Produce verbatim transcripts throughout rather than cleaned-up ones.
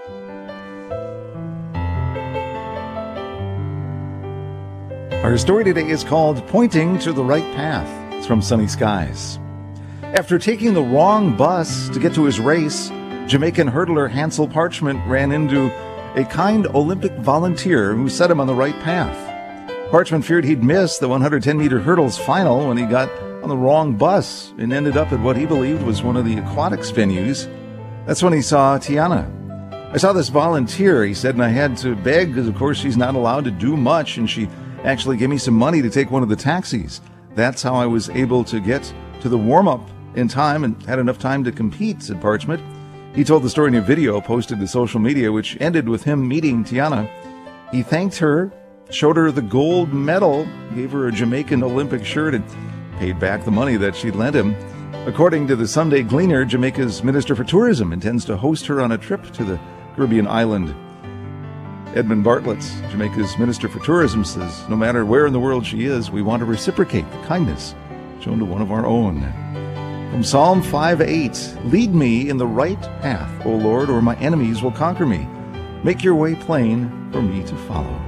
Our story today is called Pointing to the Right Path. It's from Sunny Skies. After taking the wrong bus to get to his race, Jamaican hurdler Hansel Parchment ran into a kind Olympic volunteer who set him on the right path. Parchment feared he'd miss the one hundred ten meter hurdles final when he got on the wrong bus and ended up at what he believed was one of the aquatics venues. That's when he saw Tiana. I saw this volunteer, he said, and I had to beg because, of course, she's not allowed to do much, and she actually gave me some money to take one of the taxis. That's how I was able to get to the warm-up in time and had enough time to compete, said Parchment. He told the story in a video posted to social media, which ended with him meeting Tiana. He thanked her, showed her the gold medal, gave her a Jamaican Olympic shirt, and paid back the money that she'd lent him. According to the Sunday Gleaner, Jamaica's Minister for Tourism intends to host her on a trip to the Caribbean island. Edmund Bartlett, Jamaica's Minister for Tourism, says no matter where in the world she is, we want to reciprocate the kindness shown to one of our own. From Psalm five eight, lead me in the right path, O Lord, or my enemies will conquer me. Make your way plain for me to follow.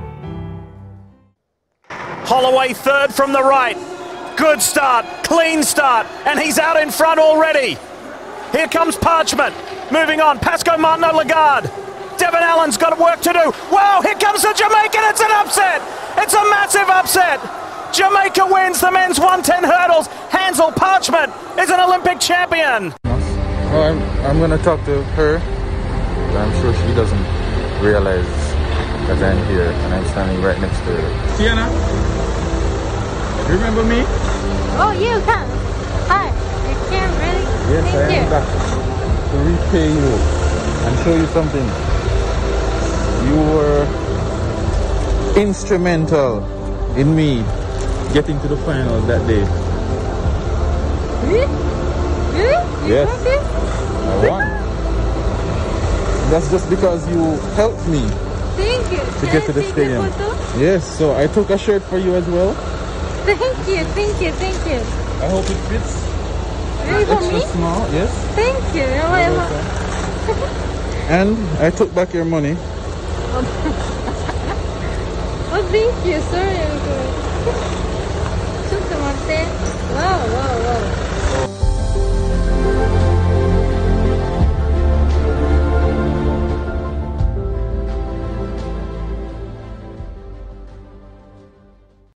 Holloway third from the right. Good start, clean start, and he's out in front already. Here comes Parchment. Moving on, Pasco Martino Lagarde. Devon Allen's got work to do. Wow, here comes the Jamaican. It's an upset. It's a massive upset. Jamaica wins the men's one ten hurdles. Hansel Parchment is an Olympic champion. Well, I'm, I'm going to talk to her. I'm sure she doesn't realize that I'm here and I'm standing right next to her. Tiana, remember me? Oh, you can. Hi. You can, really? Yes, Thank I you. am back to repay you and show you something. You were instrumental in me getting to the final that day. Really? Really? You Yes. got this? I won. That's just because you helped me Thank you. to Can get I to the take a stadium. photo? Yes, so I took a shirt for you as well. Thank you, thank you, thank you. I hope it fits. Really for Extra me? small, yes. Thank you. You're You're welcome. And I took back your money. Oh, thank you. Sorry, Uncle.